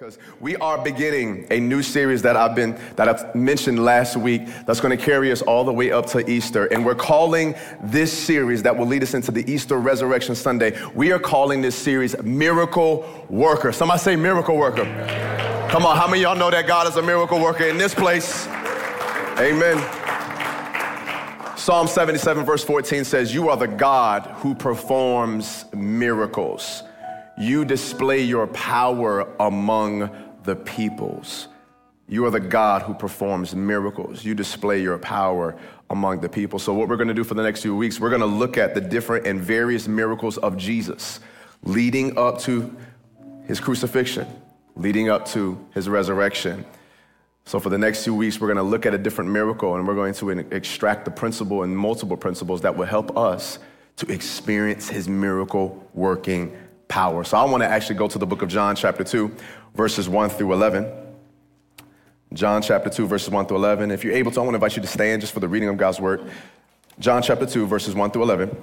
because we are beginning a new series that I've mentioned last week that's going to carry us all the way up to Easter. And we're calling this series that will lead us into the Easter Resurrection Sunday. We are calling this series Miracle Worker. Somebody say Miracle Worker. Come on, how many of y'all know that God is a miracle worker in this place? Amen. Psalm 77 verse 14 says, "You are the God who performs miracles. You display your power among the peoples." You are the God who performs miracles. You display your power among the people. So what we're going to do for the next few weeks, we're going to look at the different and various miracles of Jesus leading up to his crucifixion, leading up to his resurrection. So for the next few weeks, we're going to look at a different miracle, and we're going to extract the principle and multiple principles that will help us to experience his miracle working power. So I want to actually go to the book of John chapter 2, verses 1 through 11. John chapter 2, verses 1 through 11. If you're able to, I want to invite you to stand just for the reading of God's word. John chapter 2, verses 1 through 11.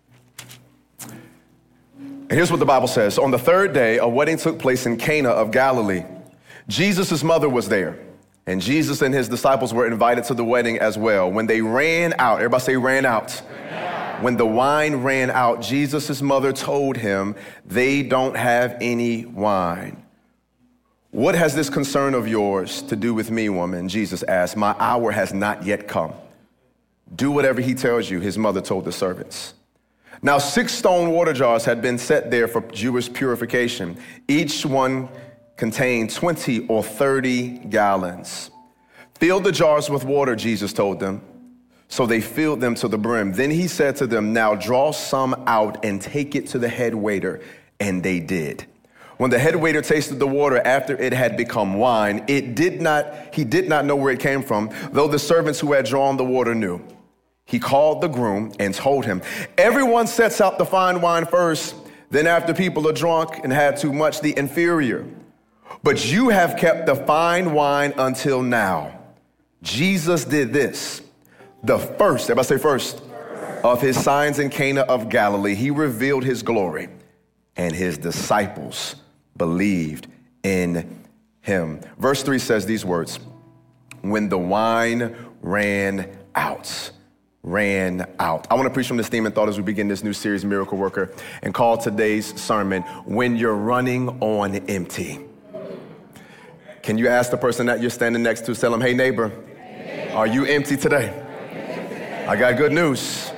And here's what the Bible says. "On the third day, a wedding took place in Cana of Galilee. Jesus' mother was there, and Jesus and his disciples were invited to the wedding as well. When they ran out," everybody say ran out. "When the wine ran out, Jesus' mother told him, 'They don't have any wine.' 'What has this concern of yours to do with me, woman?' Jesus asked. 'My hour has not yet come.' 'Do whatever he tells you,' his mother told the servants. Now 6 stone water jars had been set there for Jewish purification. Each one contained 20 or 30 gallons. 'Fill the jars with water,' Jesus told them. So they filled them to the brim. Then he said to them, 'Now draw some out and take it to the head waiter.' And they did. When the head waiter tasted the water after it had become wine, he did not know where it came from, though the servants who had drawn the water knew. He called the groom and told him, 'Everyone sets out the fine wine first. Then after people are drunk and had too much, the inferior. But you have kept the fine wine until now.' Jesus did this, the first, everybody say first, of his signs in Cana of Galilee. He revealed his glory, and his disciples believed in him." Verse 3 says these words, "When the wine ran out." I want to preach from this theme and thought as we begin this new series, Miracle Worker, and call today's sermon, "When You're Running on Empty." Can you ask the person that you're standing next to, tell them, "Hey neighbor, are you empty today?" I got good news.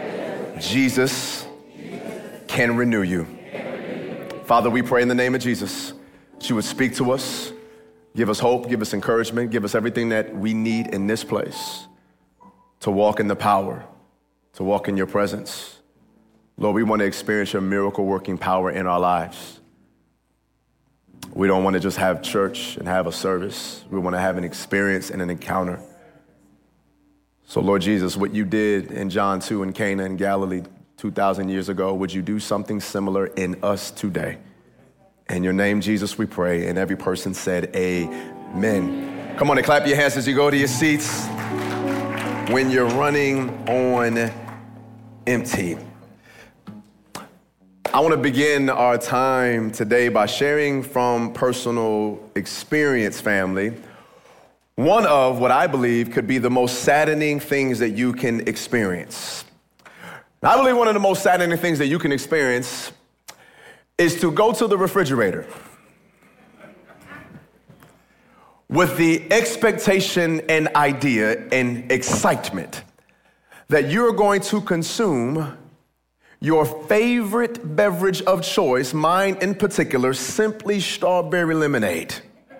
Jesus can renew you. Father, we pray in the name of Jesus that you would speak to us, give us hope, give us encouragement, give us everything that we need in this place to walk in the power, to walk in your presence. Lord, we want to experience your miracle working power in our lives. We don't want to just have church and have a service. We want to have an experience and an encounter. So Lord Jesus, what you did in John 2 in Cana in Galilee 2,000 years ago, would you do something similar in us today? In your name, Jesus, we pray. And every person said, amen. Come on and clap your hands as you go to your seats. When you're running on empty. I want to begin our time today by sharing from personal experience, family, one of what I believe could be the most saddening things that you can experience. And I believe one of the most saddening things that you can experience is to go to the refrigerator with the expectation and idea and excitement that you're going to consume your favorite beverage of choice, mine in particular, Simply Strawberry Lemonade.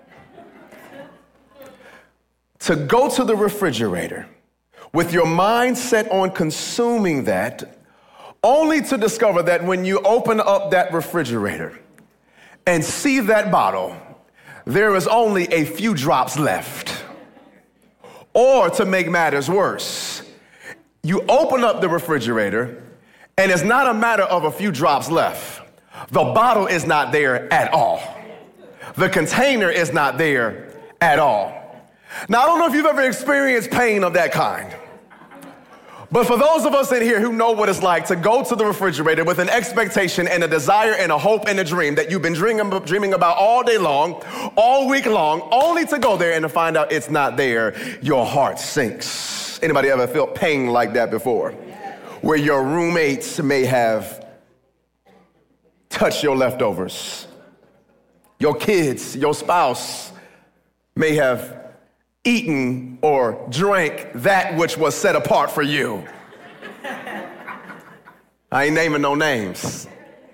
To go to the refrigerator with your mind set on consuming that, only to discover that when you open up that refrigerator and see that bottle, there is only a few drops left. Or to make matters worse, you open up the refrigerator and it's not a matter of a few drops left. The bottle is not there at all. The container is not there at all. Now, I don't know if you've ever experienced pain of that kind, But for those of us in here who know what it's like to go to the refrigerator with an expectation and a desire and a hope and a dream that you've been dreaming about all day long, all week long, only to go there and to find out it's not there, your heart sinks. Anybody ever felt pain like that before? Where your roommates may have touched your leftovers. Your kids, your spouse may have eaten or drank that which was set apart for you. I ain't naming no names.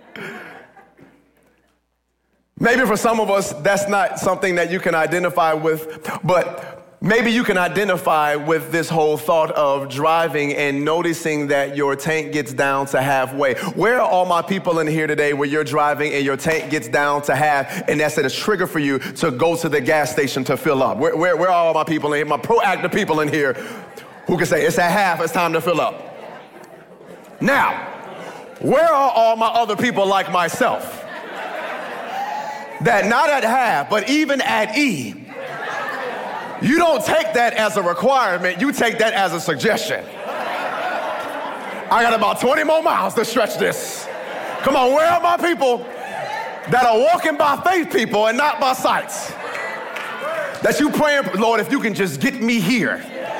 Maybe for some of us, that's not something that you can identify with, but maybe you can identify with this whole thought of driving and noticing that your tank gets down to halfway. Where are all my people in here today where you're driving and your tank gets down to half and that's a trigger for you to go to the gas station to fill up? Where are all my people in here, my proactive people in here who can say, it's at half, it's time to fill up? Now, where are all my other people like myself that not at half, but even at E, you don't take that as a requirement, you take that as a suggestion. I got about 20 more miles to stretch this. Come on, where are my people that are walking by faith people and not by sight? That you praying, Lord, if you can just get me here.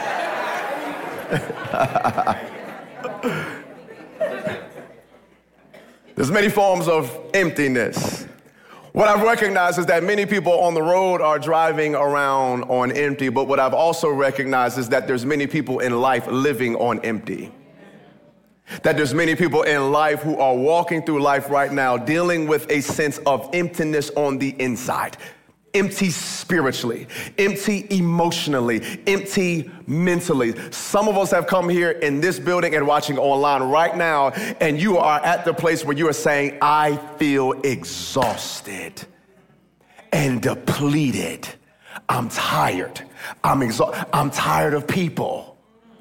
There's many forms of emptiness. What I've recognized is that many people on the road are driving around on empty, but what I've also recognized is that there's many people in life living on empty. That there's many people in life who are walking through life right now dealing with a sense of emptiness on the inside. Empty spiritually, empty emotionally, empty mentally. Some of us have come here in this building and watching online right now, and you are at the place where you are saying, I feel exhausted and depleted. I'm tired. I'm tired of people.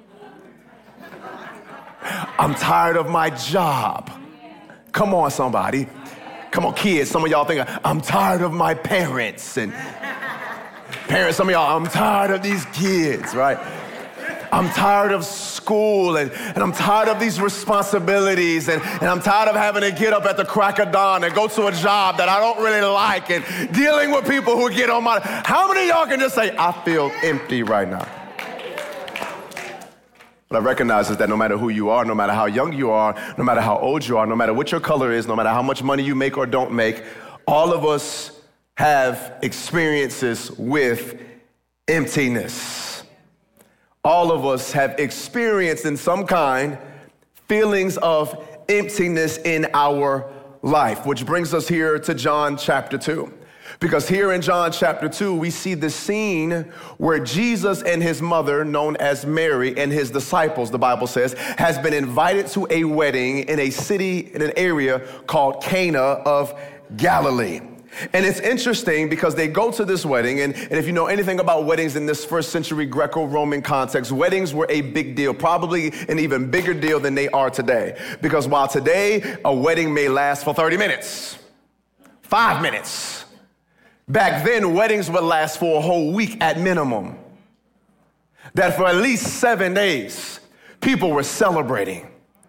I'm tired of my job. Come on, somebody. Come on, kids, some of y'all think, I'm tired of my parents. And parents, some of y'all, I'm tired of these kids, right? I'm tired of school, and I'm tired of these responsibilities, and I'm tired of having to get up at the crack of dawn and go to a job that I don't really like, and dealing with people who get on my... How many of y'all can just say, I feel empty right now? What I recognize is that no matter who you are, no matter how young you are, no matter how old you are, no matter what your color is, no matter how much money you make or don't make, all of us have experiences with emptiness. All of us have experienced in some kind feelings of emptiness in our life, which brings us here to John chapter 2. Because here in John chapter 2, we see the scene where Jesus and his mother, known as Mary, and his disciples, the Bible says, has been invited to a wedding in a city, in an area called Cana of Galilee. And it's interesting because they go to this wedding, and if you know anything about weddings in this first century Greco-Roman context, weddings were a big deal, probably an even bigger deal than they are today. Because while today a wedding may last for 30 minutes, 5 minutes, back then, weddings would last for a whole week at minimum. That for at least 7 days, people were celebrating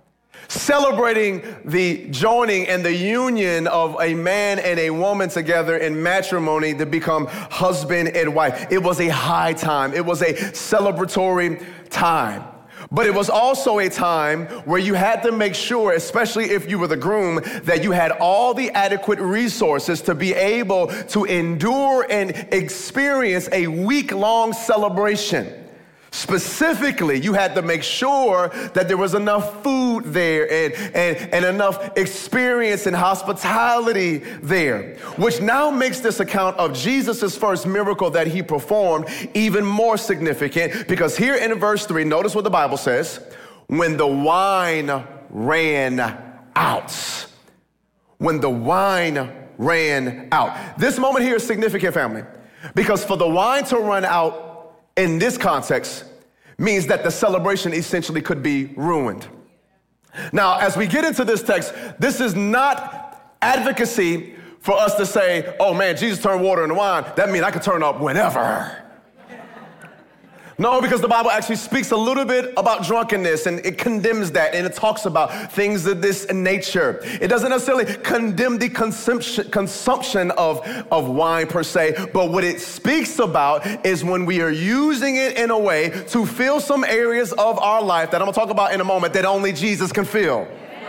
the joining and the union of a man and a woman together in matrimony to become husband and wife. It was a high time. It was a celebratory time. But it was also a time where you had to make sure, especially if you were the groom, that you had all the adequate resources to be able to endure and experience a week-long celebration. Specifically, you had to make sure that there was enough food there and enough experience and hospitality there, which now makes this account of Jesus' first miracle that he performed even more significant, because here in verse 3, notice what the Bible says, when the wine ran out. When the wine ran out. This moment here is significant, family, because for the wine to run out in this context means that the celebration essentially could be ruined. Now, as we get into this text, this is not advocacy for us to say, oh man, Jesus turned water into wine. That means I could turn up whenever. No, because the Bible actually speaks a little bit about drunkenness, and it condemns that, and it talks about things of this nature. It doesn't necessarily condemn the consumption of wine per se, but what it speaks about is when we are using it in a way to fill some areas of our life that I'm going to talk about in a moment that only Jesus can fill.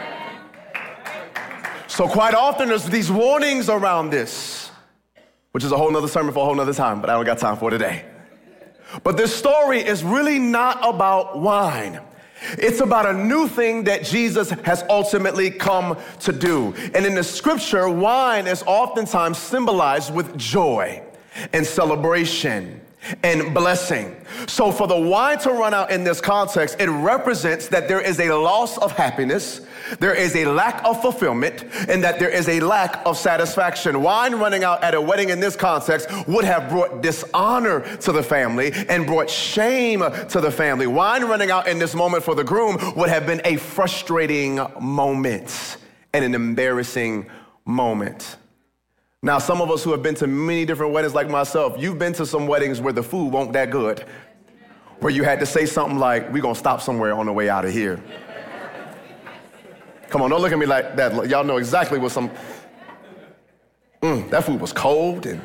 So quite often there's these warnings around this, which is a whole nother sermon for a whole nother time, but I don't got time for today. But this story is really not about wine. It's about a new thing that Jesus has ultimately come to do. And in the scripture, wine is oftentimes symbolized with joy and celebration and blessing. So for the wine to run out in this context, it represents that there is a loss of happiness, there is a lack of fulfillment, and that there is a lack of satisfaction. Wine running out at a wedding in this context would have brought dishonor to the family and brought shame to the family. Wine running out in this moment for the groom would have been a frustrating moment and an embarrassing moment. Now, some of us who have been to many different weddings like myself, you've been to some weddings where the food won't that good, where you had to say something like, we're going to stop somewhere on the way out of here. Come on, don't look at me like that. Y'all know exactly what that food was cold and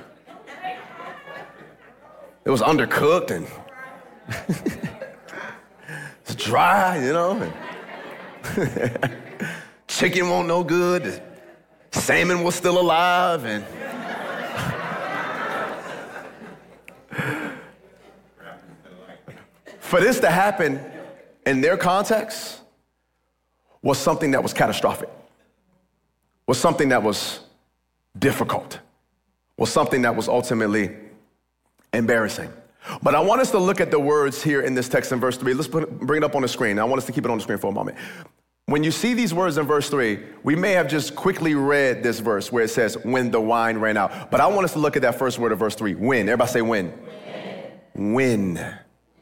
it was undercooked and it's dry, you know. And chicken wasn't no good. Salmon was still alive, and for this to happen in their context was something that was catastrophic, was something that was difficult, was something that was ultimately embarrassing. But I want us to look at the words here in this text in verse 3. Let's bring it up on the screen. I want us to keep it on the screen for a moment. When you see these words in verse 3, we may have just quickly read this verse where it says, when the wine ran out. But I want us to look at that first word of verse 3, when. Everybody say when. When.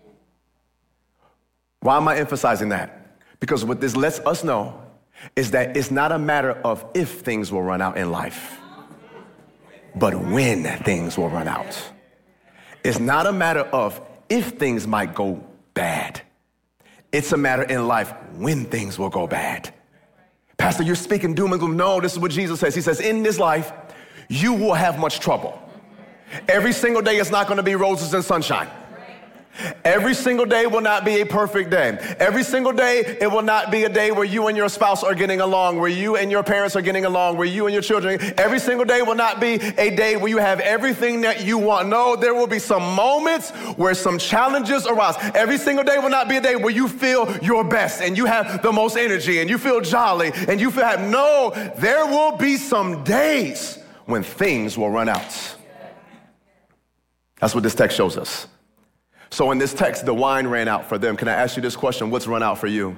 Why am I emphasizing that? Because what this lets us know is that it's not a matter of if things will run out in life, but when things will run out. It's not a matter of if things might go bad. It's a matter in life when things will go bad. Pastor, you're speaking doom and gloom. No, this is what Jesus says. He says, in this life, you will have much trouble. Every single day is not going to be roses and sunshine. Every single day will not be a perfect day. Every single day, it will not be a day where you and your spouse are getting along, where you and your parents are getting along, where you and your children. Every single day will not be a day where you have everything that you want. No, there will be some moments where some challenges arise. Every single day will not be a day where you feel your best and you have the most energy and you feel jolly and you feel happy. No, there will be some days when things will run out. That's what this text shows us. So in this text, the wine ran out for them. Can I ask you this question? What's run out for you?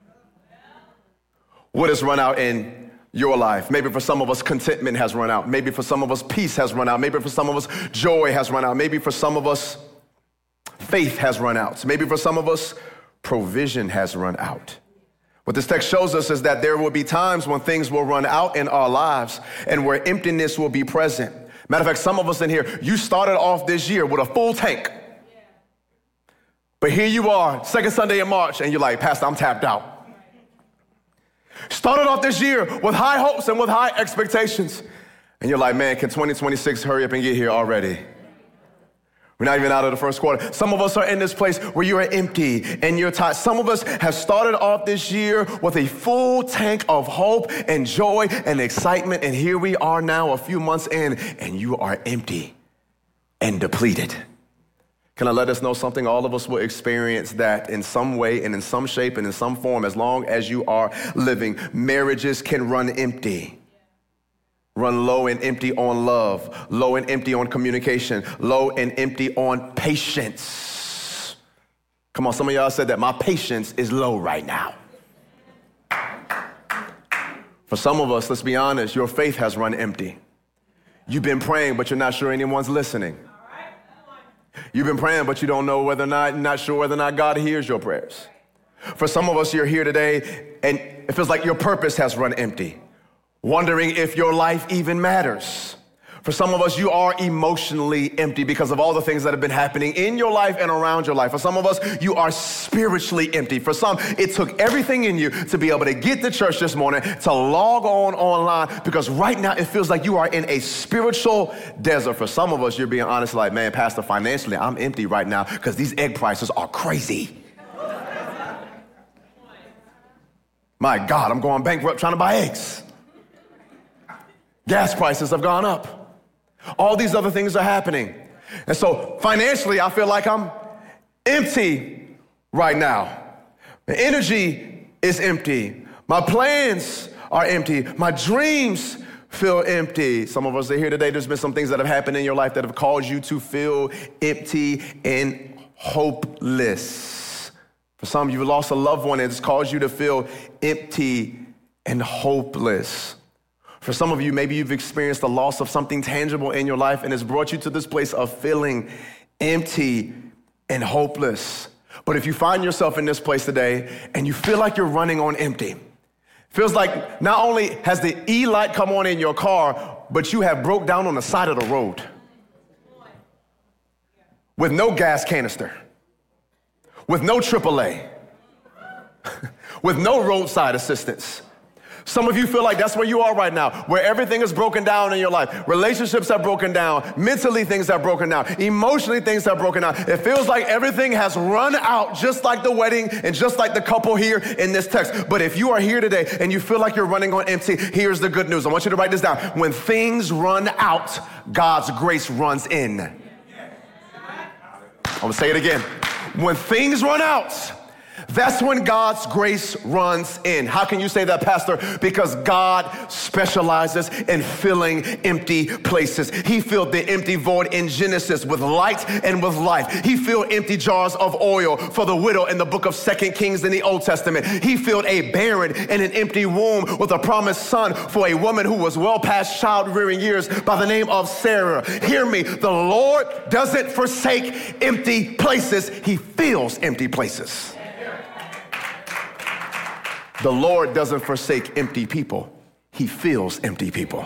What has run out in your life? Maybe for some of us, contentment has run out. Maybe for some of us, peace has run out. Maybe for some of us, joy has run out. Maybe for some of us, faith has run out. Maybe for some of us, provision has run out. What this text shows us is that there will be times when things will run out in our lives and where emptiness will be present. Matter of fact, some of us in here, you started off this year with a full tank. But here you are, second Sunday in March, and you're like, Pastor, I'm tapped out. Started off this year with high hopes and with high expectations. And you're like, man, can 2026 hurry up and get here already? We're not even out of the first quarter. Some of us are in this place where you are empty and you're tired. Some of us have started off this year with a full tank of hope and joy and excitement. And here we are now a few months in, and you are empty and depleted. Can I let us know something? All of us will experience that in some way and in some shape and in some form as long as you are living. Marriages can run empty. Run low and empty on love, low and empty on communication, low and empty on patience. Come on, some of y'all said that. My patience is low right now. For some of us, let's be honest, your faith has run empty. You've been praying, but you're not sure anyone's listening. You've been praying, but you don't know whether or not, not sure whether or not God hears your prayers. For some of us, you're here today, and it feels like your purpose has run empty, wondering if your life even matters. For some of us, you are emotionally empty because of all the things that have been happening in your life and around your life. For some of us, you are spiritually empty. For some, it took everything in you to be able to get to church this morning, to log on online, because right now it feels like you are in a spiritual desert. For some of us, you're being honest, like, man, Pastor, financially, I'm empty right now because these egg prices are crazy. My God, I'm going bankrupt trying to buy eggs. Gas prices have gone up. All these other things are happening. And so financially, I feel like I'm empty right now. The energy is empty. My plans are empty. My dreams feel empty. Some of us are here today. There's been some things that have happened in your life that have caused you to feel empty and hopeless. For some, you've lost a loved one and it's caused you to feel empty and hopeless. For some of you, maybe you've experienced the loss of something tangible in your life and it's brought you to this place of feeling empty and hopeless. But if you find yourself in this place today and you feel like you're running on empty, feels like not only has the E light come on in your car, but you have broke down on the side of the road with no gas canister, with no AAA, with no roadside assistance. Some of you feel like that's where you are right now, where everything is broken down in your life. Relationships have broken down. Mentally, things have broken down. Emotionally, things have broken down. It feels like everything has run out, just like the wedding and just like the couple here in this text. But if you are here today and you feel like you're running on empty, here's the good news. I want you to write this down. When things run out, God's grace runs in. I'm going to say it again. When things run out, that's when God's grace runs in. How can you say that, Pastor? Because God specializes in filling empty places. He filled the empty void in Genesis with light and with life. He filled empty jars of oil for the widow in the book of 2 Kings in the Old Testament. He filled a barren and an empty womb with a promised son for a woman who was well past child-rearing years by the name of Sarah. Hear me, the Lord doesn't forsake empty places. He fills empty places. The Lord doesn't forsake empty people. He fills empty people.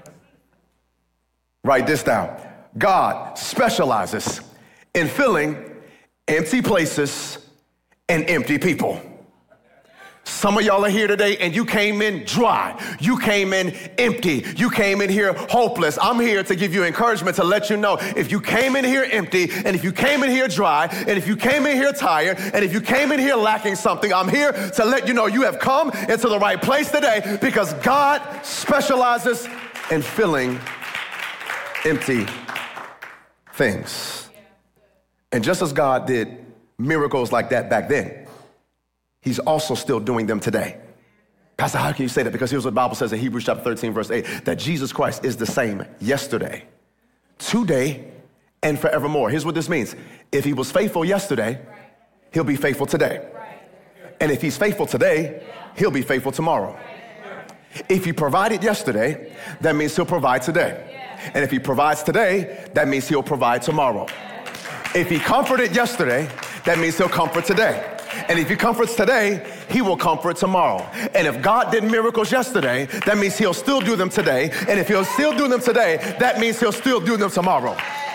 Write this down. God specializes in filling empty places and empty people. Some of y'all are here today and you came in dry. You came in empty. You came in here hopeless. I'm here to give you encouragement to let you know if you came in here empty and if you came in here dry and if you came in here tired and if you came in here lacking something, I'm here to let you know you have come into the right place today because God specializes in filling empty things. And just as God did miracles like that back then, He's also still doing them today. Pastor, how can you say that? Because here's what the Bible says in Hebrews chapter 13, verse 8, that Jesus Christ is the same yesterday, today, and forevermore. Here's what this means. If he was faithful yesterday, he'll be faithful today. And if he's faithful today, he'll be faithful tomorrow. If he provided yesterday, that means he'll provide today. And if he provides today, that means he'll provide tomorrow. If he comforted yesterday, that means he'll comfort today. And if he comforts today, he will comfort tomorrow. And if God did miracles yesterday, that means he'll still do them today. And if he'll still do them today, that means he'll still do them tomorrow.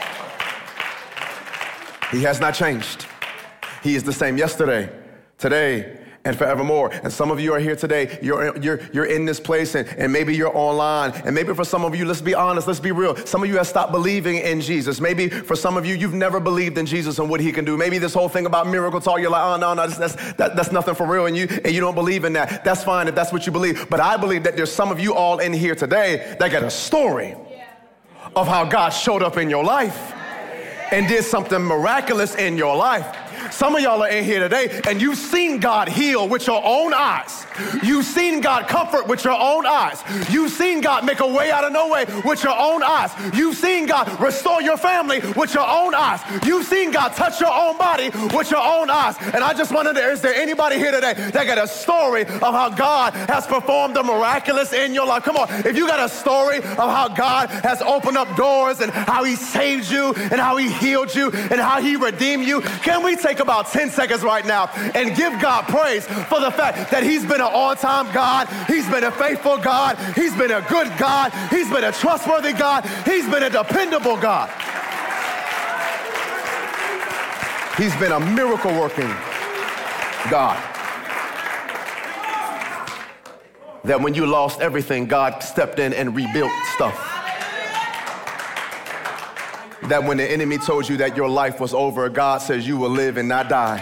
He has not changed. He is the same yesterday, today, and forevermore. And some of you are here today, you're in this place and maybe you're online. And maybe for some of you, let's be honest, let's be real. Some of you have stopped believing in Jesus. Maybe for some of you, you've never believed in Jesus and what he can do. Maybe this whole thing about miracle talk, you're like, oh, no, that's nothing for real. And you don't believe in that. That's fine if that's what you believe. But I believe that there's some of you all in here today that got a story of how God showed up in your life and did something miraculous in your life. Some of y'all are in here today and you've seen God heal with your own eyes. You've seen God comfort with your own eyes. You've seen God make a way out of no way with your own eyes. You've seen God restore your family with your own eyes. You've seen God touch your own body with your own eyes. And I just wonder, is there anybody here today that got a story of how God has performed the miraculous in your life? Come on, if you got a story of how God has opened up doors and how he saved you and how he healed you and how he redeemed you, can we take a about 10 seconds right now and give God praise for the fact that he's been an on-time God. He's been a faithful God. He's been a good God. He's been a trustworthy God. He's been a dependable God. He's been a miracle-working God. That when you lost everything, God stepped in and rebuilt stuff. That when the enemy told you that your life was over, God says you will live and not die.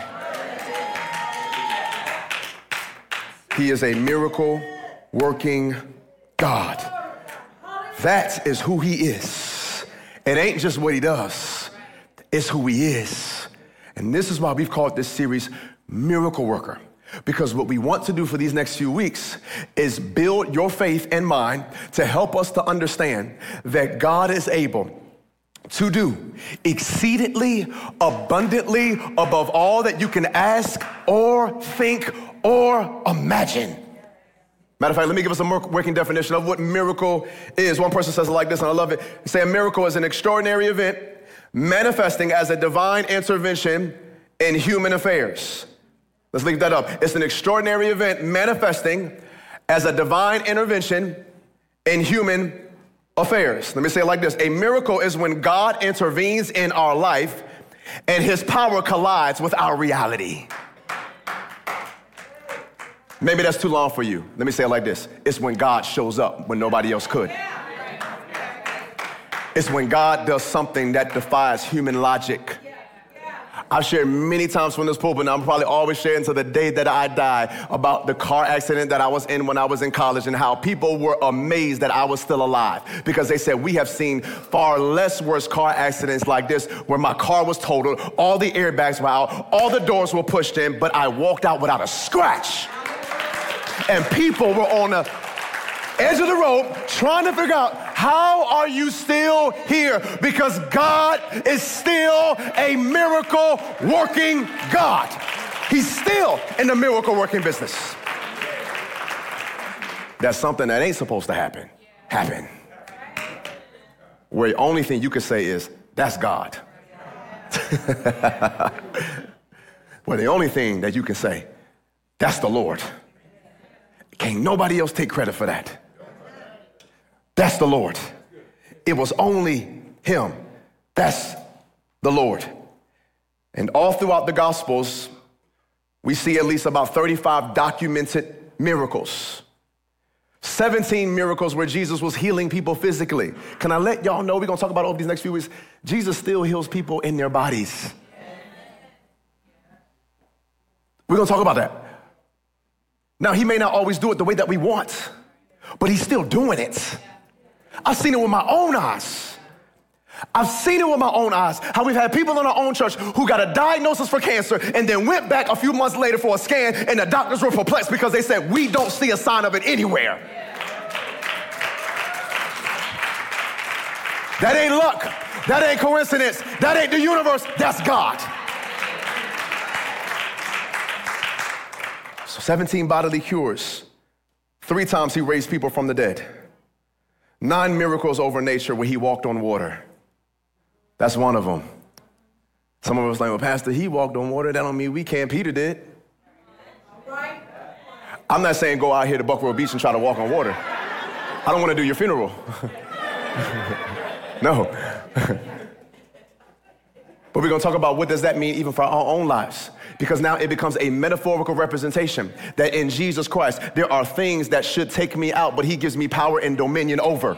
He is a miracle-working God. That is who he is. It ain't just what he does. It's who he is. And this is why we've called this series Miracle Worker. Because what we want to do for these next few weeks is build your faith and mine to help us to understand that God is able to do exceedingly abundantly above all that you can ask or think or imagine. Matter of fact, let me give us a working definition of what miracle is. One person says it like this, and I love it. They say a miracle is an extraordinary event manifesting as a divine intervention in human affairs. Let's leave that up. It's an extraordinary event manifesting as a divine intervention in human affairs. Let me say it like this. A miracle is when God intervenes in our life and his power collides with our reality. Maybe that's too long for you. Let me say it like this. It's when God shows up when nobody else could. It's when God does something that defies human logic. I've shared many times from this pulpit, and I'm probably always sharing until the day that I die, about the car accident that I was in when I was in college and how people were amazed that I was still alive because they said, we have seen far less worse car accidents like this where my car was totaled, all the airbags were out, all the doors were pushed in, but I walked out without a scratch. And people were on the edge of the road trying to figure out, how are you still here? Because God is still a miracle working God. He's still in the miracle working business. That's something that ain't supposed to happen. Where the only thing you can say is, that's God. Where the only thing that you can say, that's the Lord. Can't nobody else take credit for that. That's the Lord. It was only him. That's the Lord. And all throughout the Gospels, we see at least about 35 documented miracles. 17 miracles where Jesus was healing people physically. Can I let y'all know, we're going to talk about over these next few weeks, Jesus still heals people in their bodies. We're going to talk about that. Now, he may not always do it the way that we want, but he's still doing it. I've seen it with my own eyes. How we've had people in our own church who got a diagnosis for cancer and then went back a few months later for a scan, and the doctors were perplexed because they said, we don't see a sign of it anywhere. That ain't luck. That ain't coincidence. That ain't the universe. That's God. So 17 bodily cures. 3 times he raised people from the dead. 9 miracles over nature where he walked on water. That's one of them. Some of us like, well, Pastor, he walked on water. That don't mean we can't. Peter did. I'm not saying go out here to Buckrow Beach and try to walk on water. I don't want to do your funeral. No. But we're going to talk about what does that mean even for our own lives. Because now it becomes a metaphorical representation that in Jesus Christ, there are things that should take me out, but he gives me power and dominion over.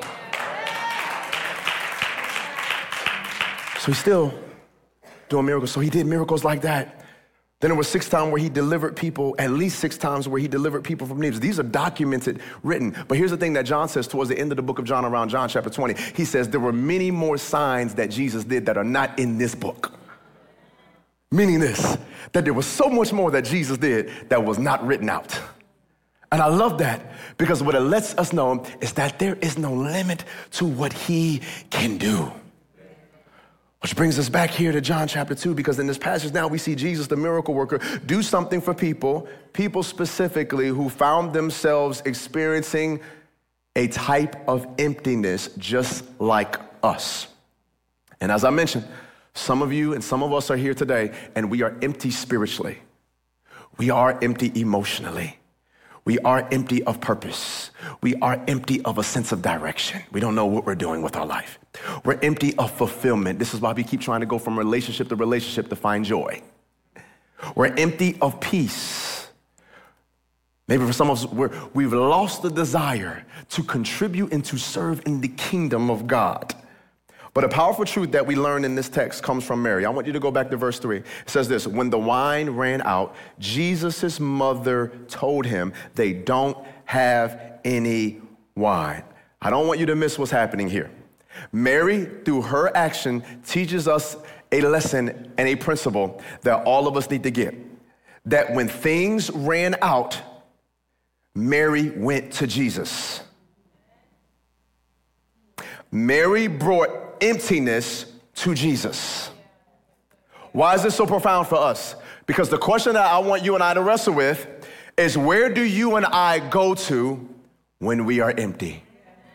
So he's still doing miracles. So he did miracles like that. Then there was 6 times where he delivered people, at least 6 times where he delivered people from demons. These are documented, written. But here's the thing that John says towards the end of the book of John, around John chapter 20. He says there were many more signs that Jesus did that are not in this book. Meaning this, that there was so much more that Jesus did that was not written out. And I love that because what it lets us know is that there is no limit to what he can do. Which brings us back here to John chapter 2, because in this passage now we see Jesus, the miracle worker, do something for people specifically who found themselves experiencing a type of emptiness just like us. And as I mentioned, Some of you and some of us are here today, and we are empty spiritually. We are empty emotionally. We are empty of purpose. We are empty of a sense of direction. We don't know what we're doing with our life. We're empty of fulfillment. This is why we keep trying to go from relationship to find joy. We're empty of peace. Maybe for some of us, we've lost the desire to contribute and to serve in the kingdom of God. But a powerful truth that we learn in this text comes from Mary. I want you to go back to verse 3. It says this: when the wine ran out, Jesus' mother told him they don't have any wine. I don't want you to miss what's happening here. Mary, through her action, teaches us a lesson and a principle that all of us need to get. That when things ran out, Mary went to Jesus. Mary brought emptiness to Jesus. Why is this so profound for us? Because the question that I want you and I to wrestle with is, where do you and I go to when we are empty?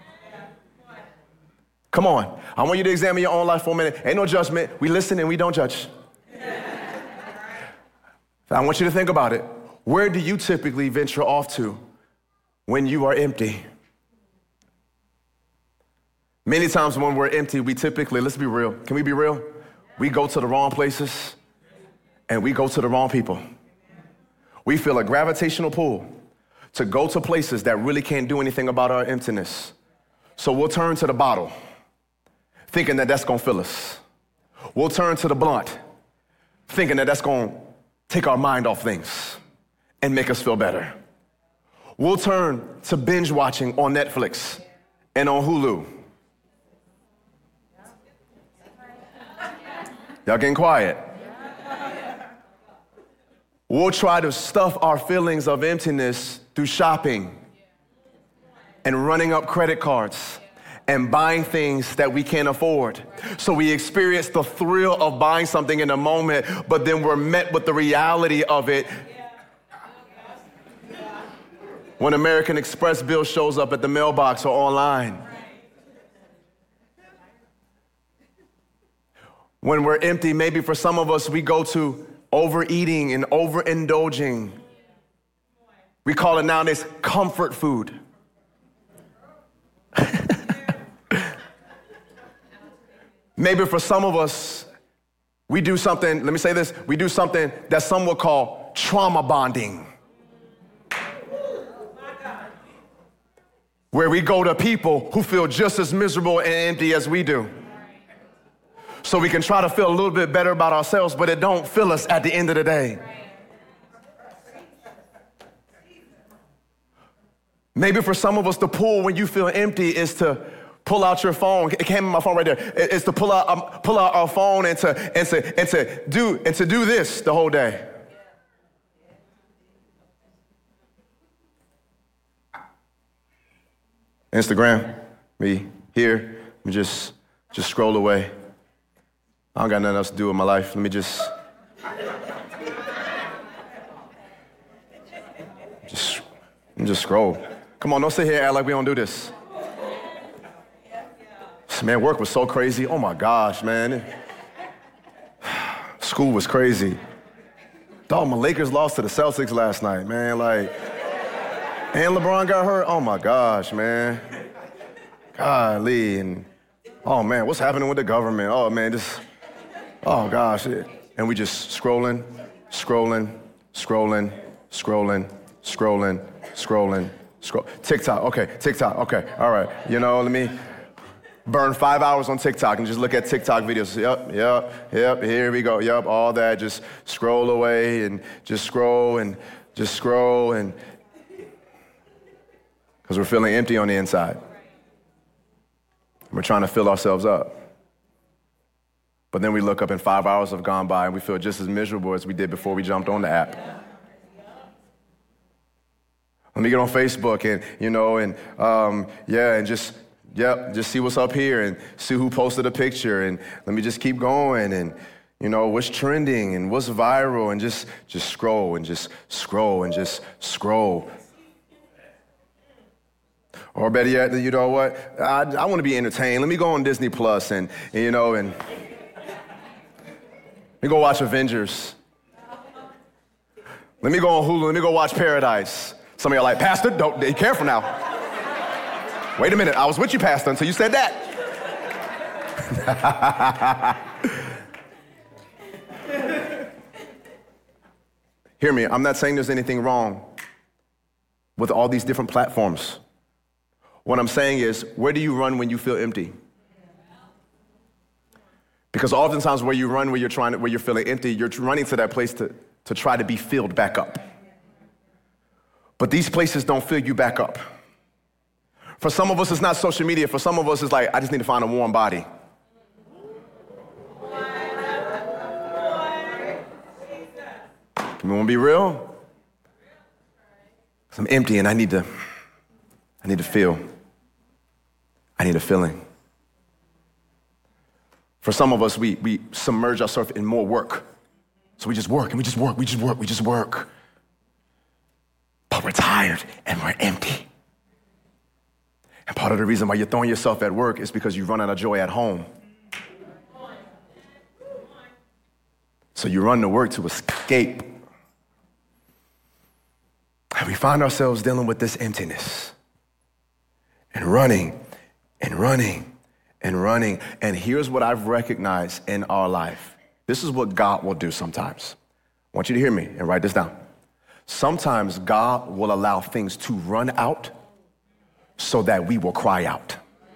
Come on. I want you to examine your own life for a minute. Ain't no judgment. We listen and we don't judge. I want you to think about it. Where do you typically venture off to when you are empty? Many times when we're empty, we typically, let's be real. Can we be real? We go to the wrong places and we go to the wrong people. We feel a gravitational pull to go to places that really can't do anything about our emptiness. So we'll turn to the bottle, thinking that that's gonna fill us. We'll turn to the blunt, thinking that that's gonna take our mind off things and make us feel better. We'll turn to binge watching on Netflix and on Hulu. Y'all getting quiet. We'll try to stuff our feelings of emptiness through shopping and running up credit cards and buying things that we can't afford. So we experience the thrill of buying something in a moment, but then we're met with the reality of it when American Express bill shows up at the mailbox or online. When we're empty, maybe for some of us, we go to overeating and overindulging. We call it nowadays comfort food. Maybe for some of us, we do something, let me say this, we do something that some would call trauma bonding. Where we go to people who feel just as miserable and empty as we do. So we can try to feel a little bit better about ourselves, but it don't fill us at the end of the day. Maybe for some of us, the pull when you feel empty is to pull out your phone. It came in my phone right there. It's to pull out our phone and to do this the whole day. Instagram, me here, me just scroll away. I don't got nothing else to do with my life. Let me just scroll. Come on, don't sit here and act like we don't do this. Man, work was so crazy. Oh my gosh, man. School was crazy. Dog, my Lakers lost to the Celtics last night, man. And LeBron got hurt. Oh my gosh, man. Golly. And oh man, what's happening with the government? Oh man, oh gosh. And we just scrolling. TikTok, okay, all right. Let me burn 5 hours on TikTok and just look at TikTok videos. Yep, here we go. Yep, all that. Just scroll away and just scroll and because we're feeling empty on the inside. We're trying to fill ourselves up. But then we look up and 5 hours have gone by and we feel just as miserable as we did before we jumped on the app. Let me get on Facebook and just see what's up here and see who posted a picture and let me just keep going and what's trending and what's viral and just scroll and just scroll and just scroll. Or better yet, you know what? I want to be entertained. Let me go on Disney Plus and Let me go watch Avengers. Let me go on Hulu. Let me go watch Paradise. Some of you are like, Pastor, don't be careful now. Wait a minute. I was with you, Pastor, until you said that. Hear me. I'm not saying there's anything wrong with all these different platforms. What I'm saying is, where do you run when you feel empty? Because oftentimes where you run, where you're feeling empty, you're running to that place to try to be filled back up. But these places don't fill you back up. For some of us, it's not social media. For some of us, it's like, I just need to find a warm body. You want to be real? 'Cause I'm empty and I need to feel. I need a feeling. For some of us, we submerge ourselves in more work. So we just work and we just work. But we're tired and we're empty. And part of the reason why you're throwing yourself at work is because you run out of joy at home. So you run to work to escape. And we find ourselves dealing with this emptiness and running and running and running. And here's what I've recognized in our life. This is what God will do sometimes. I want you to hear me and write this down. Sometimes God will allow things to run out so that we will cry out.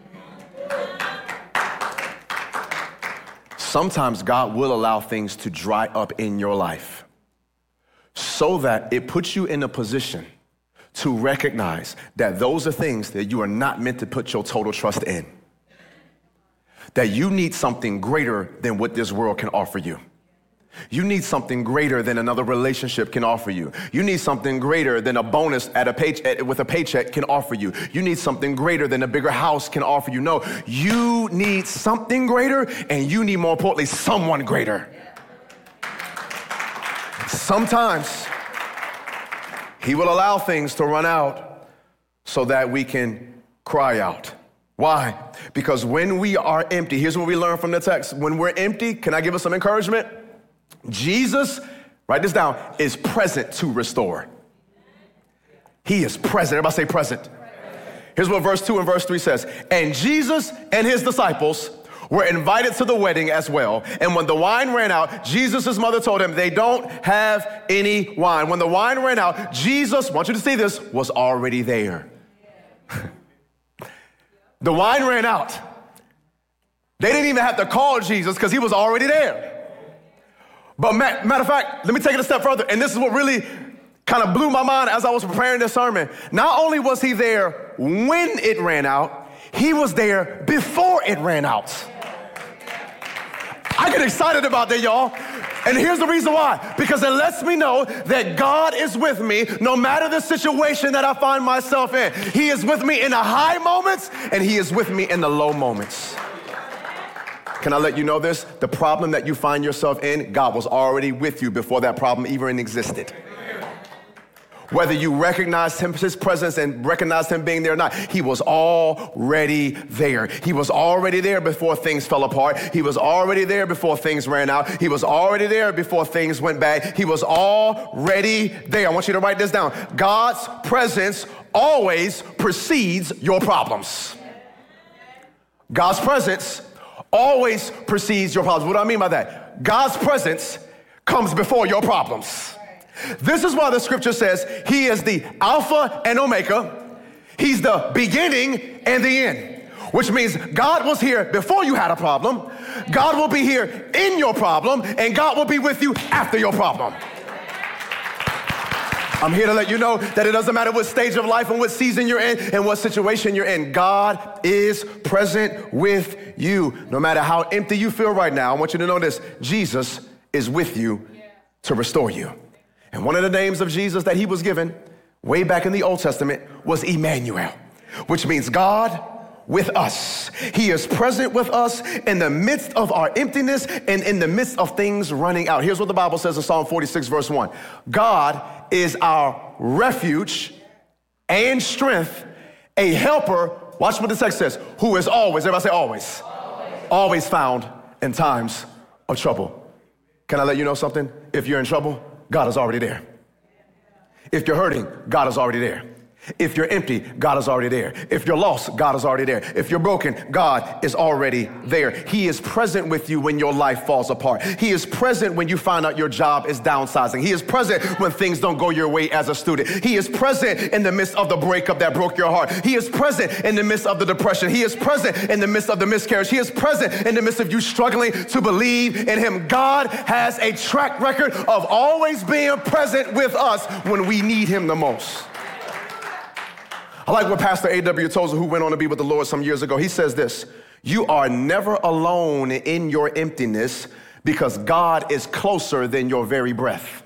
Sometimes God will allow things to dry up in your life so that it puts you in a position to recognize that those are things that you are not meant to put your total trust in. That you need something greater than what this world can offer you. You need something greater than another relationship can offer you. You need something greater than a bonus with a paycheck can offer you. You need something greater than a bigger house can offer you. No, you need something greater, and you need, more importantly, someone greater. Sometimes he will allow things to run out so that we can cry out. Why? Because when we are empty, here's what we learn from the text. When we're empty, can I give us some encouragement? Jesus, write this down, is present to restore. He is present. Everybody say present. Here's what verse 2 and verse 3 says. And Jesus and his disciples were invited to the wedding as well. And when the wine ran out, Jesus' mother told him they don't have any wine. When the wine ran out, Jesus, I want you to see this, was already there. The wine ran out. They didn't even have to call Jesus because he was already there. But matter of fact, let me take it a step further. And this is what really kind of blew my mind as I was preparing this sermon. Not only was he there when it ran out, he was there before it ran out. I get excited about that, y'all. And here's the reason why. Because it lets me know that God is with me no matter the situation that I find myself in. He is with me in the high moments, and he is with me in the low moments. Can I let you know this? The problem that you find yourself in, God was already with you before that problem even existed. Whether you recognized his presence and recognized him being there or not, he was already there. He was already there before things fell apart. He was already there before things ran out. He was already there before things went bad. He was already there. I want you to write this down. God's presence always precedes your problems. God's presence always precedes your problems. What do I mean by that? God's presence comes before your problems. This is why the scripture says he is the Alpha and Omega. He's the beginning and the end, which means God was here before you had a problem. God will be here in your problem, and God will be with you after your problem. I'm here to let you know that it doesn't matter what stage of life and what season you're in and what situation you're in. God is present with you. No matter how empty you feel right now, I want you to know this. Jesus is with you to restore you. And one of the names of Jesus that he was given way back in the Old Testament was Emmanuel, which means God with us. He is present with us in the midst of our emptiness and in the midst of things running out. Here's what the Bible says in Psalm 46, verse 1. God is our refuge and strength, a helper. Watch what the text says, who is always, everybody say always, always found in times of trouble. Can I let you know something? If you're in trouble, God is already there. If you're hurting, God is already there. If you're empty, God is already there. If you're lost, God is already there. If you're broken, God is already there. He is present with you when your life falls apart. He is present when you find out your job is downsizing. He is present when things don't go your way as a student. He is present in the midst of the breakup that broke your heart. He is present in the midst of the depression. He is present in the midst of the miscarriage. He is present in the midst of you struggling to believe in him. God has a track record of always being present with us when we need him the most. I like what Pastor A.W. Tozer, who went on to be with the Lord some years ago, he says this: you are never alone in your emptiness because God is closer than your very breath.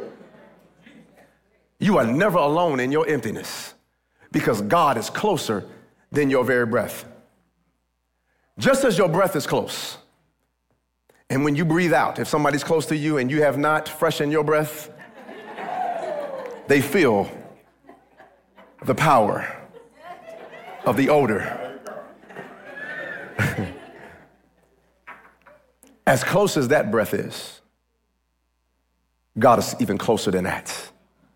You are never alone in your emptiness because God is closer than your very breath. Just as your breath is close, and when you breathe out, if somebody's close to you and you have not freshened your breath, they feel the power of the odor. As close as that breath is, God is even closer than that.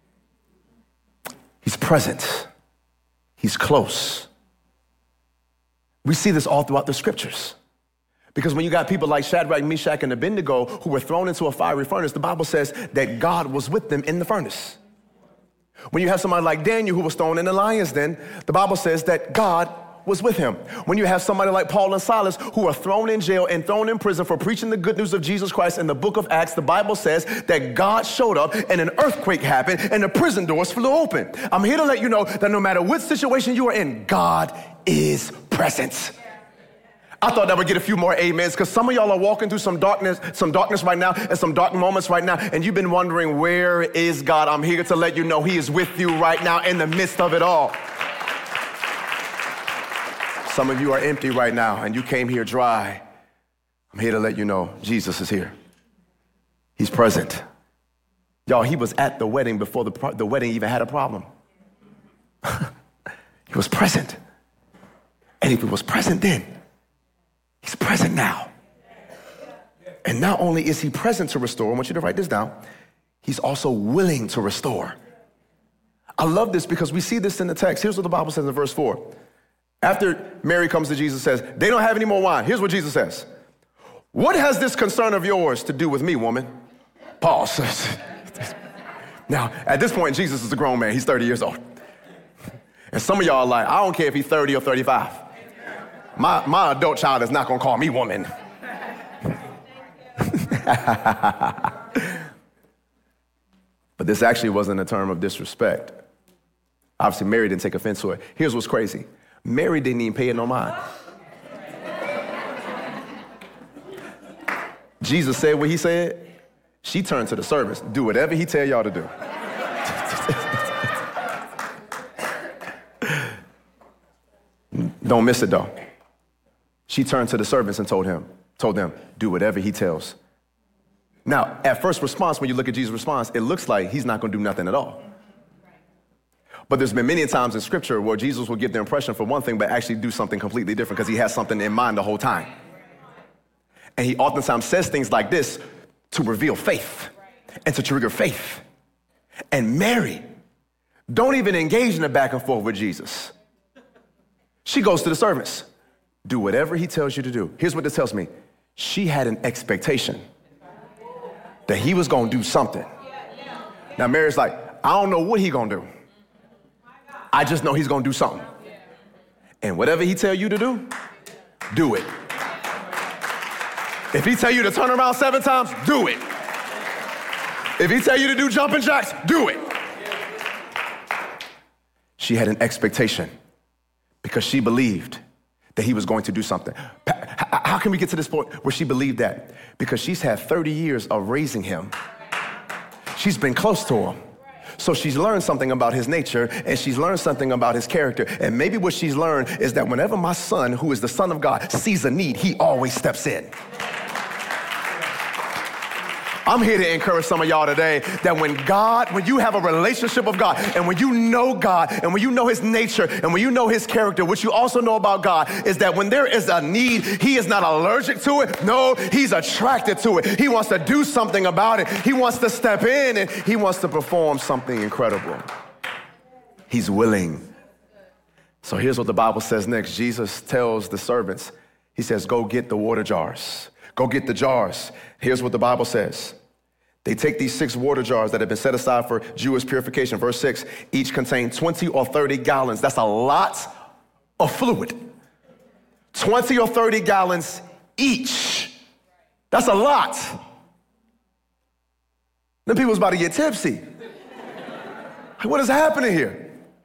He's present. He's close. We see this all throughout the scriptures. Because when you got people like Shadrach, Meshach, and Abednego who were thrown into a fiery furnace, the Bible says that God was with them in the furnace. When you have somebody like Daniel who was thrown in the lion's den, the Bible says that God was with him. When you have somebody like Paul and Silas who are thrown in jail and thrown in prison for preaching the good news of Jesus Christ in the book of Acts, the Bible says that God showed up and an earthquake happened and the prison doors flew open. I'm here to let you know that no matter what situation you are in, God is present. I thought that would get a few more amens because some of y'all are walking through some darkness right now and some dark moments right now, and you've been wondering, where is God? I'm here to let you know he is with you right now in the midst of it all. Some of you are empty right now and you came here dry. I'm here to let you know Jesus is here. He's present. Y'all, he was at the wedding before the wedding even had a problem. He was present. And if he was present then, he's present now. And not only is he present to restore, I want you to write this down, he's also willing to restore. I love this because we see this in the text. Here's what the Bible says in verse 4. After Mary comes to Jesus and says, they don't have any more wine. Here's what Jesus says. What has this concern of yours to do with me, woman? Pause. Now, at this point, Jesus is a grown man. He's 30 years old. And some of y'all are like, I don't care if he's 30 or 35. My adult child is not going to call me woman. But this actually wasn't a term of disrespect. Obviously, Mary didn't take offense to it. Here's what's crazy. Mary didn't even pay it no mind. Jesus said what he said. She turned to the servants. Do whatever he tell y'all to do. Don't miss it, though. She turned to the servants and told them, do whatever he tells. Now, at first response, when you look at Jesus' response, it looks like he's not going to do nothing at all. But there's been many times in scripture where Jesus will give the impression for one thing, but actually do something completely different because he has something in mind the whole time. And he oftentimes says things like this to reveal faith and to trigger faith. And Mary don't even engage in the back and forth with Jesus. She goes to the servants. Do whatever he tells you to do. Here's what this tells me. She had an expectation that he was going to do something. Now Mary's like, I don't know what he going to do. I just know he's going to do something. And whatever he tell you to do it. If he tell you to turn around 7 times, do it. If he tell you to do jumping jacks, do it. She had an expectation because she believed that he was going to do something. How can we get to this point where she believed that? Because she's had 30 years of raising him. She's been close to him. So she's learned something about his nature and she's learned something about his character. And maybe what she's learned is that whenever my son, who is the Son of God, sees a need, he always steps in. I'm here to encourage some of y'all today that when you have a relationship with God, and when you know God, and when you know his nature, and when you know his character, what you also know about God is that when there is a need, he is not allergic to it. No, he's attracted to it. He wants to do something about it. He wants to step in, and he wants to perform something incredible. He's willing. So here's what the Bible says next. Jesus tells the servants, he says, go get the water jars. Go get the jars. Here's what the Bible says. They take these 6 water jars that have been set aside for Jewish purification. Verse 6, each contain 20 or 30 gallons. That's a lot of fluid. 20 or 30 gallons each. That's a lot. Then people's about to get tipsy. Like, what is happening here?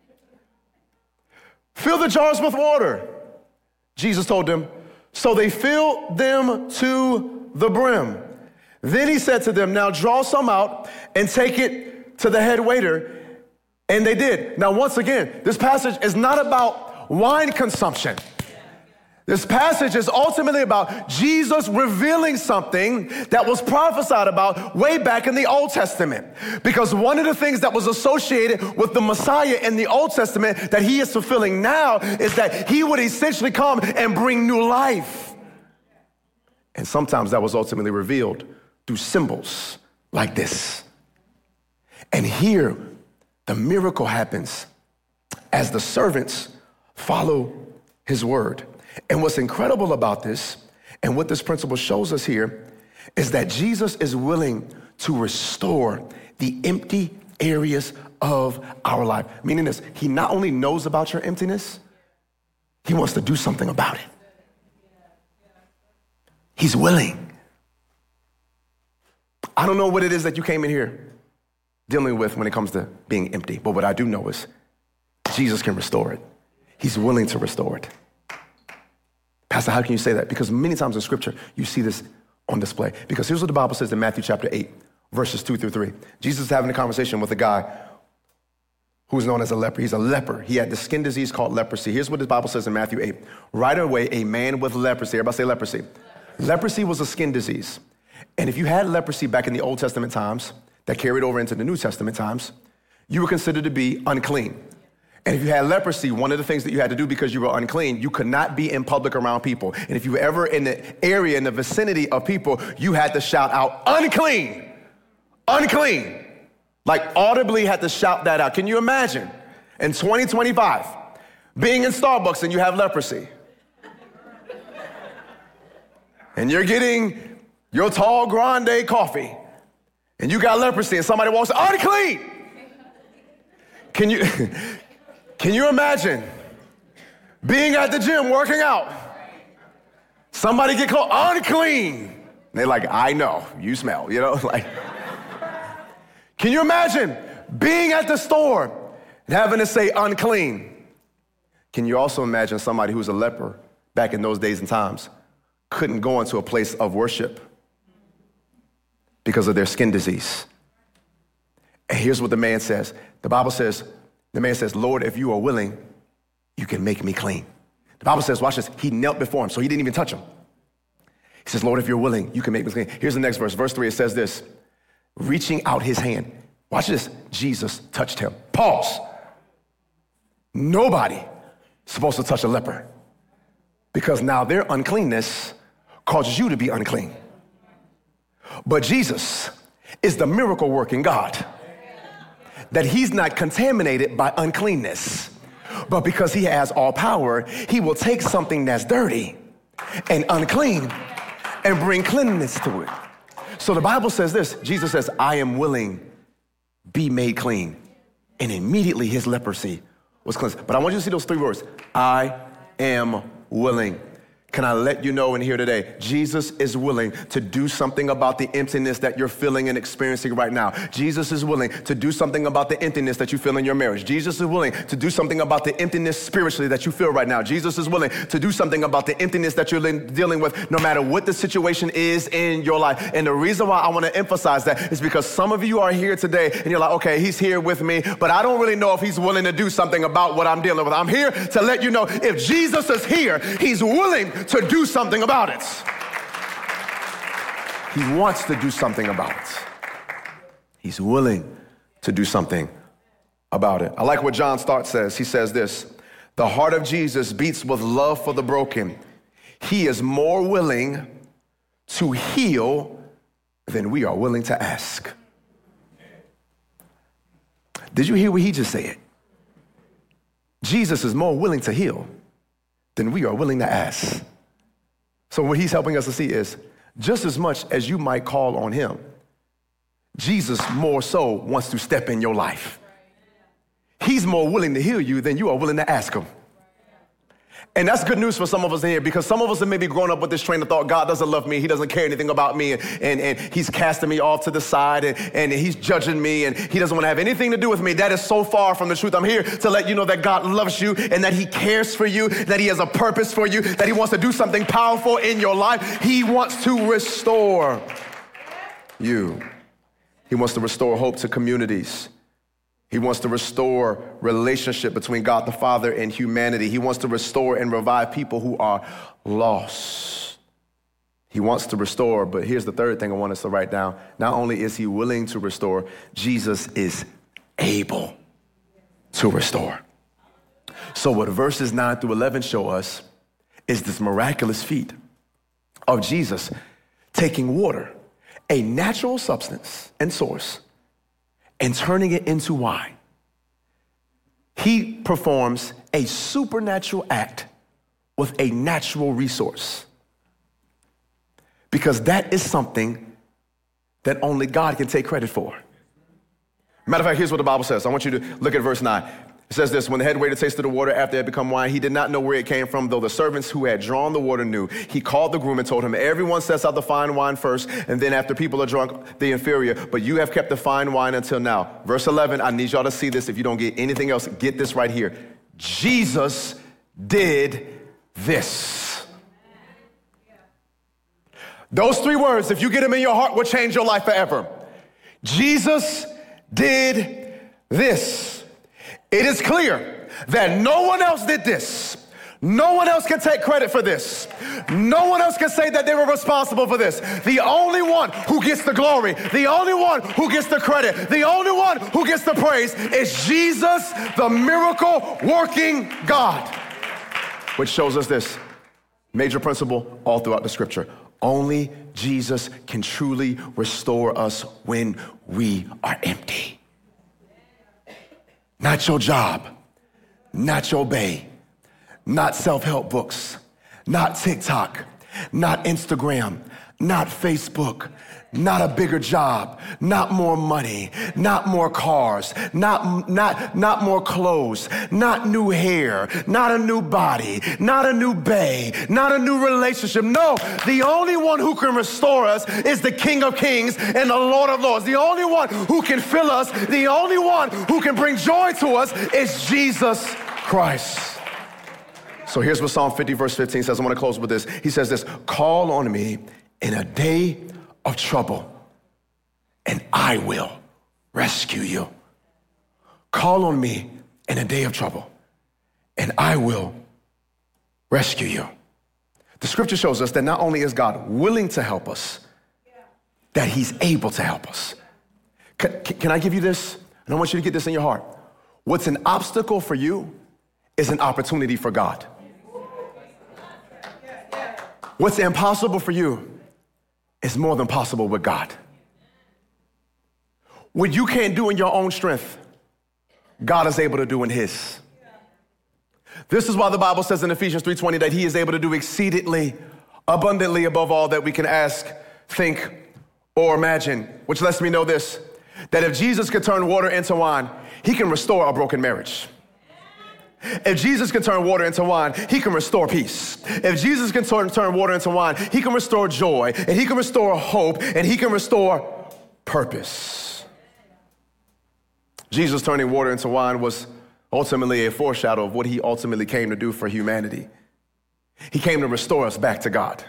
Fill the jars with water, Jesus told them. So they filled them to the brim. Then he said to them, now draw some out and take it to the head waiter. And they did. Now, once again, this passage is not about wine consumption. This passage is ultimately about Jesus revealing something that was prophesied about way back in the Old Testament. Because one of the things that was associated with the Messiah in the Old Testament that he is fulfilling now is that he would essentially come and bring new life. And sometimes that was ultimately revealed through symbols like this. And here, the miracle happens as the servants follow his word. And what's incredible about this, and what this principle shows us here, is that Jesus is willing to restore the empty areas of our life. Meaning this, he not only knows about your emptiness, he wants to do something about it. He's willing. I don't know what it is that you came in here dealing with when it comes to being empty, but what I do know is Jesus can restore it. He's willing to restore it. Pastor, how can you say that? Because many times in Scripture, you see this on display. Because here's what the Bible says in Matthew chapter 8, verses 2 through 3. Jesus is having a conversation with a guy who's known as a leper. He's a leper. He had the skin disease called leprosy. Here's what the Bible says in Matthew 8. Right away, a man with leprosy. Everybody say leprosy. Leprosy was a skin disease. And if you had leprosy back in the Old Testament times that carried over into the New Testament times, you were considered to be unclean. And if you had leprosy, one of the things that you had to do because you were unclean, you could not be in public around people. And if you were ever in the area, in the vicinity of people, you had to shout out, unclean, unclean. Like audibly had to shout that out. Can you imagine in 2025 being in Starbucks and you have leprosy? And you're getting your tall grande coffee and you got leprosy and somebody walks, unclean. Can you imagine being at the gym working out? Somebody get called unclean. And they're like, I know, you smell, like. Can you imagine being at the store and having to say unclean? Can you also imagine somebody who's a leper back in those days and times couldn't go into a place of worship because of their skin disease? And here's what the man says. The Bible says, the man says, Lord, if you are willing, you can make me clean. The Bible says, watch this, he knelt before him, so he didn't even touch him. He says, Lord, if you're willing, you can make me clean. Here's the next verse. Verse 3, it says this, reaching out his hand. Watch this, Jesus touched him. Pause. Nobody is supposed to touch a leper because now their uncleanness causes you to be unclean. But Jesus is the miracle working God. That he's not contaminated by uncleanness, but because he has all power, he will take something that's dirty and unclean and bring cleanliness to it. So the Bible says this, Jesus says, I am willing, be made clean. And immediately his leprosy was cleansed. But I want you to see those 3 words, I am willing. Can I let you know in here today, Jesus is willing to do something about the emptiness that you're feeling and experiencing right now. Jesus is willing to do something about the emptiness that you feel in your marriage. Jesus is willing to do something about the emptiness spiritually that you feel right now. Jesus is willing to do something about the emptiness that you're dealing with no matter what the situation is in your life. And the reason why I want to emphasize that is because some of you are here today and you're like, okay, he's here with me, but I don't really know if he's willing to do something about what I'm dealing with. I'm here to let you know if Jesus is here, he's willing to do something about it. He wants to do something about it. He's willing to do something about it. I like what John Stott says. He says this: the heart of Jesus beats with love for the broken. He is more willing to heal than we are willing to ask. Did you hear what he just said? Jesus is more willing to heal than we are willing to ask. So what he's helping us to see is, just as much as you might call on him, Jesus more so wants to step in your life. He's more willing to heal you than you are willing to ask him. And that's good news for some of us in here, because some of us have maybe grown up with this train of thought: God doesn't love me, he doesn't care anything about me, and he's casting me off to the side, and he's judging me, and he doesn't want to have anything to do with me. That is so far from the truth. I'm here to let you know that God loves you, and that he cares for you, that he has a purpose for you, that he wants to do something powerful in your life. He wants to restore you. He wants to restore hope to communities. He wants to restore relationship between God the Father and humanity. He wants to restore and revive people who are lost. He wants to restore, but here's the third thing I want us to write down. Not only is he willing to restore, Jesus is able to restore. So what verses 9 through 11 show us is this miraculous feat of Jesus taking water, a natural substance and source, and turning it into wine. He performs a supernatural act with a natural resource, because that is something that only God can take credit for. Matter of fact, here's what the Bible says. I want you to look at verse 9. It says this: when the head waiter tasted the water after it had become wine, he did not know where it came from, though the servants who had drawn the water knew. He called the groom and told him, everyone sets out the fine wine first, and then after people are drunk, the inferior. But you have kept the fine wine until now. Verse 11, I need y'all to see this. If you don't get anything else, get this right here. Jesus did this. Those three words, if you get them in your heart, will change your life forever. Jesus did this. It is clear that no one else did this. No one else can take credit for this. No one else can say that they were responsible for this. The only one who gets the glory, the only one who gets the credit, the only one who gets the praise is Jesus, the miracle working God. Which shows us this major principle all throughout the scripture: only Jesus can truly restore us when we are empty. Not your job, not your bae, not self-help books, not TikTok, not Instagram, not Facebook, not a bigger job, not more money, not more cars, not more clothes, not new hair, not a new body, not a new bae, not a new relationship. No, the only one who can restore us is the King of Kings and the Lord of Lords. The only one who can fill us, the only one who can bring joy to us is Jesus Christ. So here's what Psalm 50 verse 15 says. I want to close with this. He says this: call on me in a day of trouble, and I will rescue you. Call on me in a day of trouble, and I will rescue you. The scripture shows us that not only is God willing to help us, that he's able to help us. Can I give you this? And I want you to get this in your heart. What's an obstacle for you is an opportunity for God. What's impossible for you is more than possible with God. What you can't do in your own strength, God is able to do in his. This is why the Bible says in Ephesians 3:20 that he is able to do exceedingly, abundantly above all that we can ask, think, or imagine. Which lets me know this, that if Jesus could turn water into wine, he can restore a broken marriage. If Jesus can turn water into wine, he can restore peace. If Jesus can turn water into wine, he can restore joy, and he can restore hope, and he can restore purpose. Jesus turning water into wine was ultimately a foreshadow of what he ultimately came to do for humanity. He came to restore us back to God,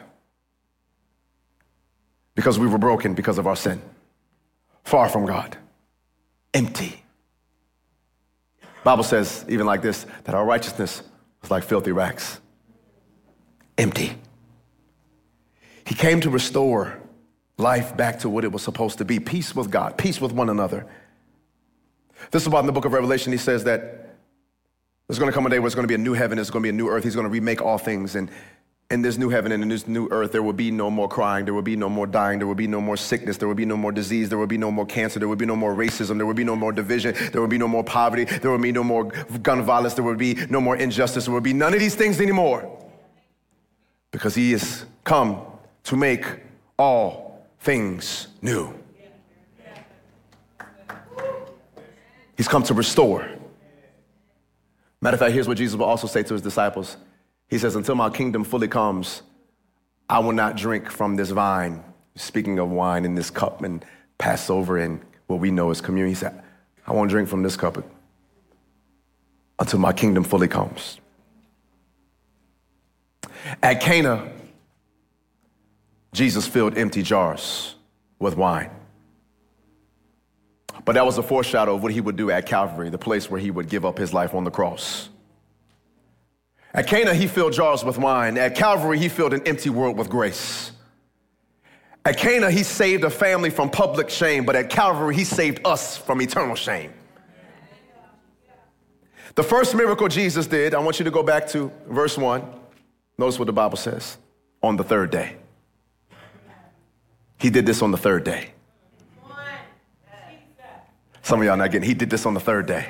because we were broken because of our sin, far from God, empty. Bible says, even like this, that our righteousness was like filthy rags, empty. He came to restore life back to what it was supposed to be. Peace with God, peace with one another. This is why in the book of Revelation, he says that there's going to come a day where it's going to be a new heaven, there's going to be a new earth. He's going to remake all things. And in this new heaven and in this new earth, there will be no more crying. There will be no more dying. There will be no more sickness. There will be no more disease. There will be no more cancer. There will be no more racism. There will be no more division. There will be no more poverty. There will be no more gun violence. There will be no more injustice. There will be none of these things anymore. Because he has come to make all things new. He's come to restore. Matter of fact, here's what Jesus will also say to his disciples. He says, until my kingdom fully comes, I will not drink from this vine. Speaking of wine in this cup and Passover and what we know as communion, he said, I won't drink from this cup until my kingdom fully comes. At Cana, Jesus filled empty jars with wine. But that was a foreshadow of what he would do at Calvary, the place where he would give up his life on the cross. At Cana, he filled jars with wine. At Calvary, he filled an empty world with grace. At Cana, he saved a family from public shame, but at Calvary, he saved us from eternal shame. The first miracle Jesus did, I want you to go back to verse 1. Notice what the Bible says. On the third day. He did this on the third day. Some of y'all not getting, he did this on the third day.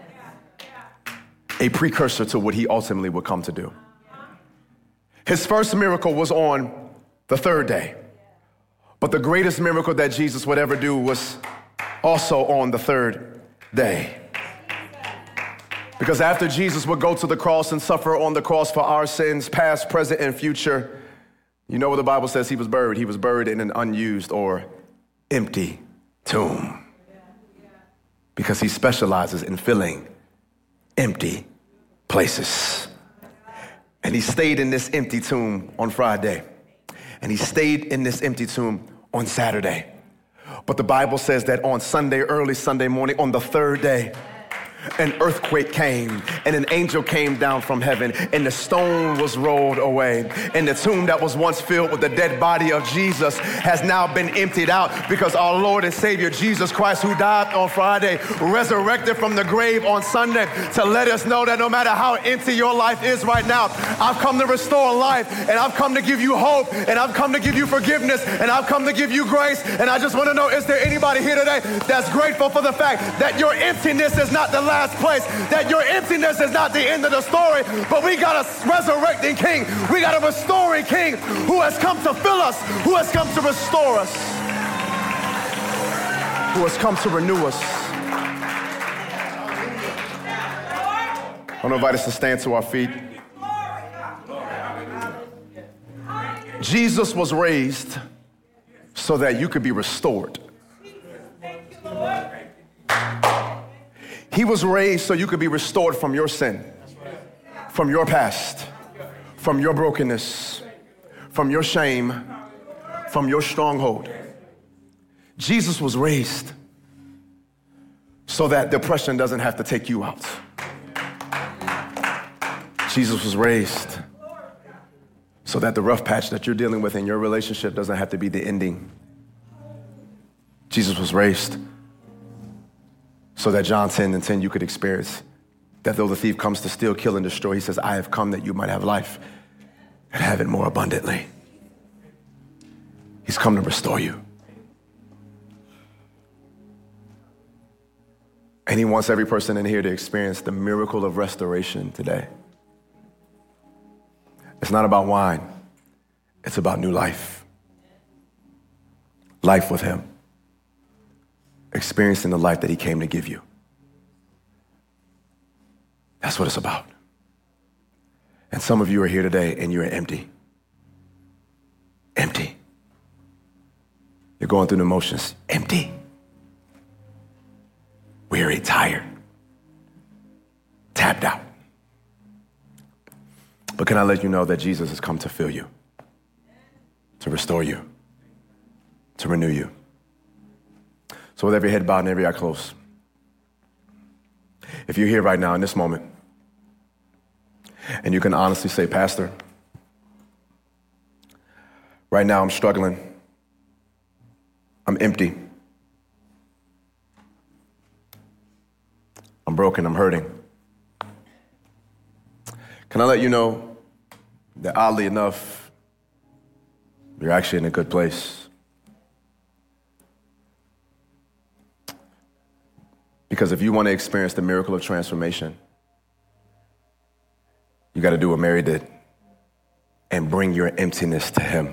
A precursor to what he ultimately would come to do. His first miracle was on the third day. But the greatest miracle that Jesus would ever do was also on the third day. Because after Jesus would go to the cross and suffer on the cross for our sins, past, present, and future, you know what the Bible says he was buried? He was buried in an unused or empty tomb. Because he specializes in filling empty places. And he stayed in this empty tomb on Friday. And he stayed in this empty tomb on Saturday. But the Bible says that on Sunday, early Sunday morning, on the third day, an earthquake came and an angel came down from heaven and the stone was rolled away. And the tomb that was once filled with the dead body of Jesus has now been emptied out because our Lord and Savior Jesus Christ, who died on Friday, resurrected from the grave on Sunday to let us know that no matter how empty your life is right now, I've come to restore life, and I've come to give you hope, and I've come to give you forgiveness, and I've come to give you grace. And I just want to know, is there anybody here today that's grateful for the fact that your emptiness is not the last place, that your emptiness is not the end of the story, but we got a resurrecting King. We got a restoring King who has come to fill us, who has come to restore us, who has come to renew us. I want to invite us to stand to our feet. Jesus was raised so that you could be restored. He was raised so you could be restored from your sin, from your past, from your brokenness, from your shame, from your stronghold. Jesus was raised so that depression doesn't have to take you out. Jesus was raised so that the rough patch that you're dealing with in your relationship doesn't have to be the ending. Jesus was raised so that John 10:10 you could experience that though the thief comes to steal, kill, and destroy, he says, I have come that you might have life and have it more abundantly. He's come to restore you. And he wants every person in here to experience the miracle of restoration today. It's not about wine. It's about new life. Life with him. Experiencing the life that he came to give you. That's what it's about. And some of you are here today and you're empty. Empty. You're going through the motions. Empty. Weary, tired. Tapped out. But can I let you know that Jesus has come to fill you, to restore you, to renew you. So with every head bowed and every eye closed, if you're here right now in this moment, and you can honestly say, Pastor, right now I'm struggling I'm empty. I'm broken. I'm hurting. Can I let you know that oddly enough, you're actually in a good place? Because if you want to experience the miracle of transformation, you got to do what Mary did and bring your emptiness to him.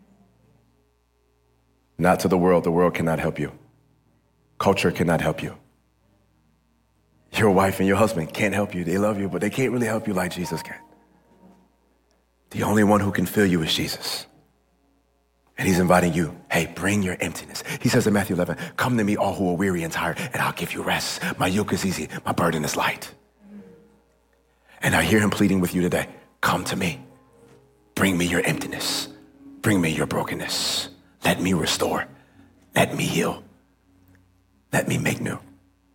Not to the world. The world cannot help you. Culture cannot help you. Your wife and your husband can't help you. They love you, but they can't really help you like Jesus can. The only one who can fill you is Jesus. And he's inviting you, hey, bring your emptiness. He says in Matthew 11, come to me all who are weary and tired, and I'll give you rest. My yoke is easy, my burden is light. And I hear him pleading with you today, come to me. Bring me your emptiness. Bring me your brokenness. Let me restore. Let me heal. Let me make new.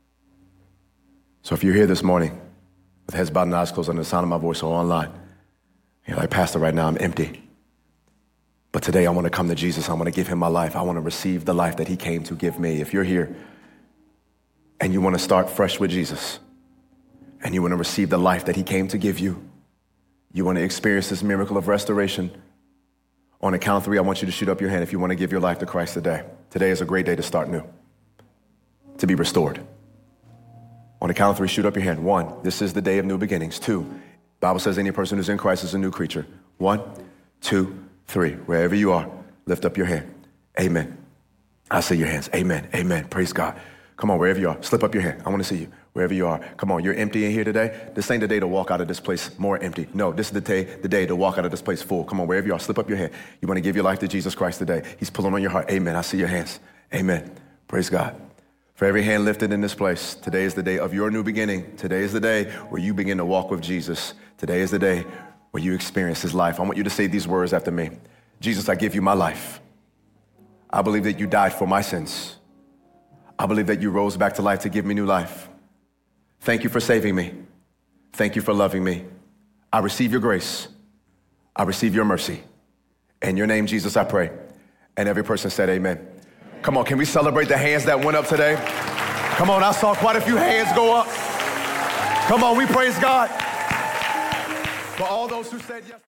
So if you're here this morning with heads bowed and eyes closed under the sound of my voice or online, you're like, Pastor, right now I'm empty. But today I want to come to Jesus. I want to give him my life. I want to receive the life that he came to give me. If you're here and you want to start fresh with Jesus and you want to receive the life that he came to give you, you want to experience this miracle of restoration, on the count of 3, I want you to shoot up your hand if you want to give your life to Christ today. Today is a great day to start new, to be restored. On the count of 3, shoot up your hand. 1, this is the day of new beginnings. 2, the Bible says any person who's in Christ is a new creature. 1, 2, 3. Wherever you are, lift up your hand. Amen. I see your hands. Amen. Amen. Praise God. Come on, wherever you are, slip up your hand. I want to see you. Wherever you are. Come on, you're empty in here today. This ain't the day to walk out of this place more empty. No, this is the day to walk out of this place full. Come on, wherever you are, slip up your hand. You want to give your life to Jesus Christ today. He's pulling on your heart. Amen. I see your hands. Amen. Praise God. For every hand lifted in this place, today is the day of your new beginning. Today is the day where you begin to walk with Jesus. Today is the day where you experience his life. I want you to say these words after me. Jesus, I give you my life. I believe that you died for my sins. I believe that you rose back to life to give me new life. Thank you for saving me. Thank you for loving me. I receive your grace. I receive your mercy. In your name, Jesus, I pray. And every person said amen. Come on, can we celebrate the hands that went up today? Come on, I saw quite a few hands go up. Come on, we praise God for all those who said yes.